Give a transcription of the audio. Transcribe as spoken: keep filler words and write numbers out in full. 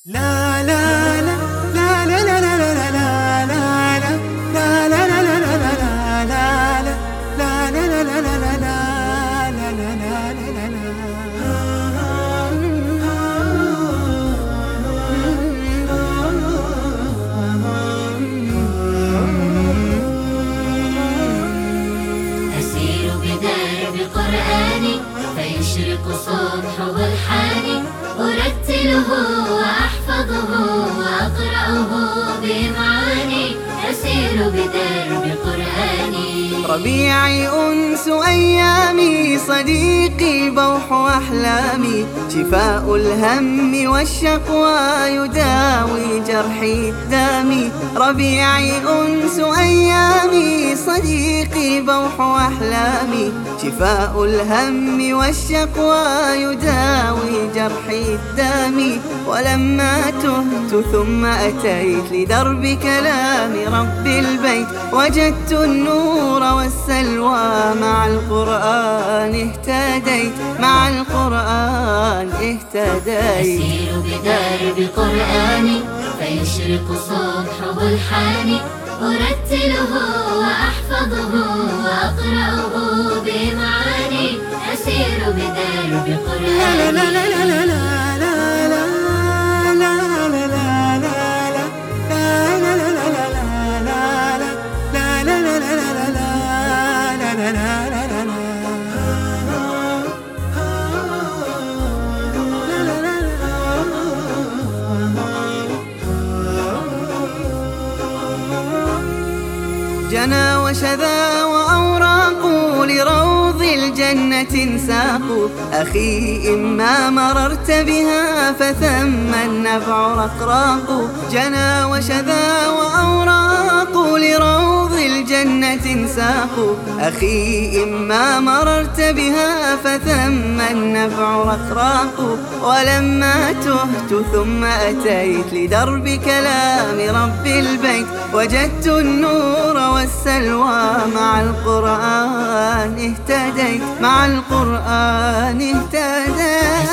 لا لا لا لا لا لا لا لا لا لا لا لا لا لا لا لا لا أسير بدرب قرآني فيشرق صبحه الحاني أرتله وأحفظه وأقرأه بمعاني أسير بدرب قرآني ربيعي أنس أيامي صديقي بوح أحلامي شفاء الهم والشقوى يداوي جرحي الدامي ربيعي أنس أيامي صديقي بوح أحلامي شفاء الهم والشقوى يداوي جرحي الدامي ولما تهت ثم أتيت لدرب كلام رب البيت وجدت النور والسلوى مع القرآن اهتديت مع القرآن اهتديت أسير بدرب قرآني فيشرق صبحه الحاني أرتله وأحفظه وأقرأه بمعاني أسير بدرب قرآني لا لا لا لا لا جنى وشذا وأوراق لروض الجنة ساق أخي إما مررت بها فثم النفع رقراق جنى وشذا وأوراق لروض الجنة ساق أخي إما مررت بها فثم النفع رقراق ولما تهت ثم أتيت لدرب كلام رب البيت وجدت النور والسلوى مع القرآن اهتديت مع القرآن اهتديت